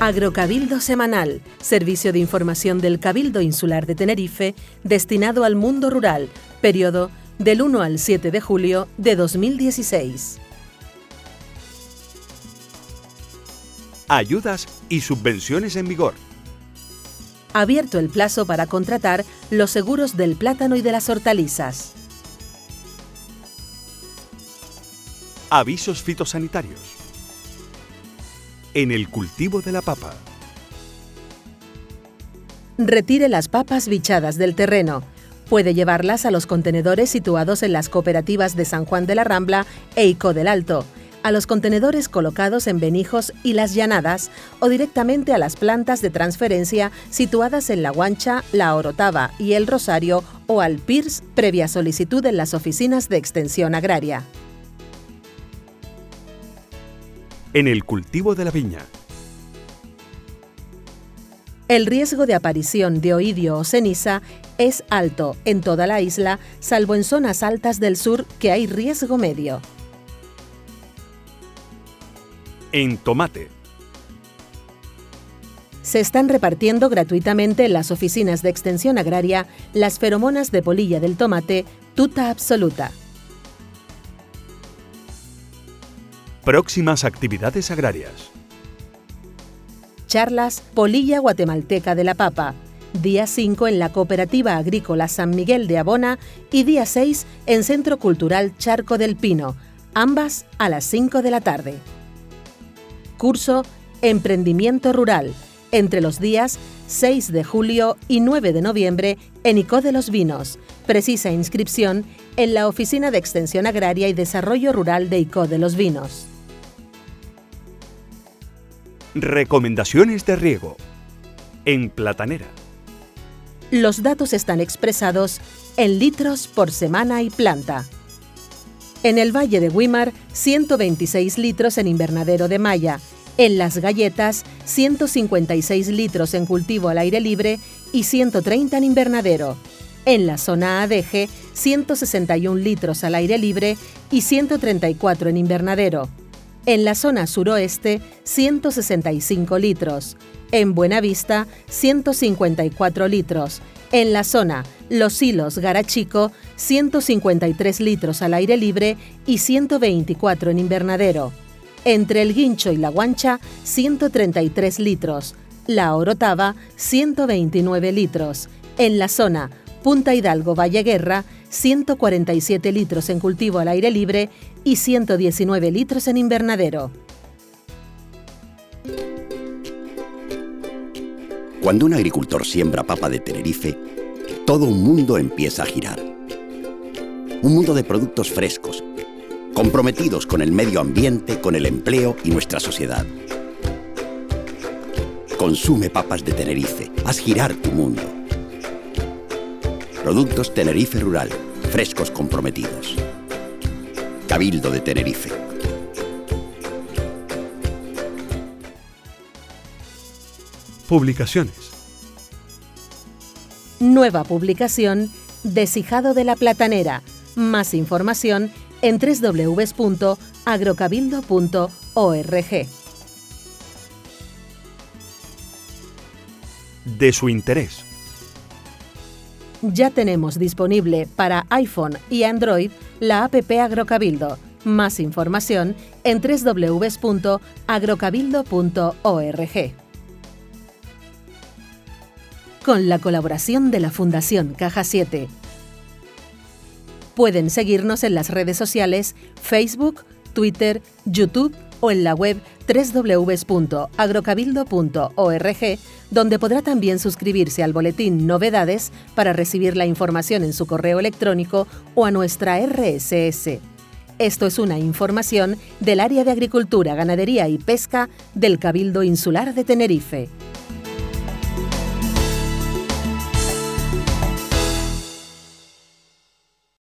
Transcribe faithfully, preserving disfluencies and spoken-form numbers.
Agrocabildo Semanal, servicio de información del Cabildo Insular de Tenerife, destinado al mundo rural, periodo del uno al siete de julio de dos mil dieciséis. Ayudas y subvenciones en vigor. Abierto el plazo para contratar los seguros del plátano y de las hortalizas. Avisos fitosanitarios. En el cultivo de la papa. Retire las papas bichadas del terreno. Puede llevarlas a los contenedores situados en las cooperativas de San Juan de la Rambla e Icó del Alto, a los contenedores colocados en Benijos y Las Llanadas o directamente a las plantas de transferencia situadas en La Guancha, La Orotava y El Rosario o al P I R S previa solicitud en las oficinas de Extensión Agraria. En el cultivo de la viña. El riesgo de aparición de oidio o ceniza es alto en toda la isla, salvo en zonas altas del sur que hay riesgo medio. En tomate. Se están repartiendo gratuitamente en las oficinas de Extensión Agraria las feromonas de polilla del tomate Tuta Absoluta. Próximas actividades agrarias. Charlas Polilla Guatemalteca de la Papa, día cinco en la Cooperativa Agrícola San Miguel de Abona y día seis en Centro Cultural Charco del Pino, ambas a las cinco de la tarde. Curso Emprendimiento Rural, entre los días seis de julio y nueve de noviembre en Icó de los Vinos. Precisa inscripción en la Oficina de Extensión Agraria y Desarrollo Rural de Icó de los Vinos. Recomendaciones de riego. En platanera. Los datos están expresados en litros por semana y planta. En el Valle de Güímar, ciento veintiséis litros en invernadero de malla. En Las Galletas, ciento cincuenta y seis litros en cultivo al aire libre y ciento treinta en invernadero. En la zona Adeje, ciento sesenta y un litros al aire libre y ciento treinta y cuatro en invernadero. En la zona suroeste, ciento sesenta y cinco litros. En Buenavista, ciento cincuenta y cuatro litros. En la zona Los Hilos Garachico, ciento cincuenta y tres litros al aire libre y ciento veinticuatro en invernadero. Entre El Guincho y La Guancha, ciento treinta y tres litros. La Orotava, ciento veintinueve litros. En la zona Punta Hidalgo Valle Guerra, ciento cuarenta y siete litros en cultivo al aire libre y ciento diecinueve litros en invernadero. Cuando un agricultor siembra papa de Tenerife, todo un mundo empieza a girar. Un mundo de productos frescos, comprometidos con el medio ambiente, con el empleo y nuestra sociedad. Consume papas de Tenerife, haz girar tu mundo. Productos Tenerife Rural, frescos comprometidos. Cabildo de Tenerife. Publicaciones. Nueva publicación Deshijado de la Platanera. Más información en doble u doble u doble u punto agrocabildo punto org. De su interés. Ya tenemos disponible para iPhone y Android la app Agrocabildo. Más información en doble u doble u doble u punto agrocabildo punto org. Con la colaboración de la Fundación Caja siete. Pueden seguirnos en las redes sociales Facebook, Twitter, YouTube o en la web doble u doble u doble u punto agrocabildo punto org, donde podrá también suscribirse al boletín Novedades para recibir la información en su correo electrónico o a nuestra R S S. Esto es una información del Área de Agricultura, Ganadería y Pesca del Cabildo Insular de Tenerife.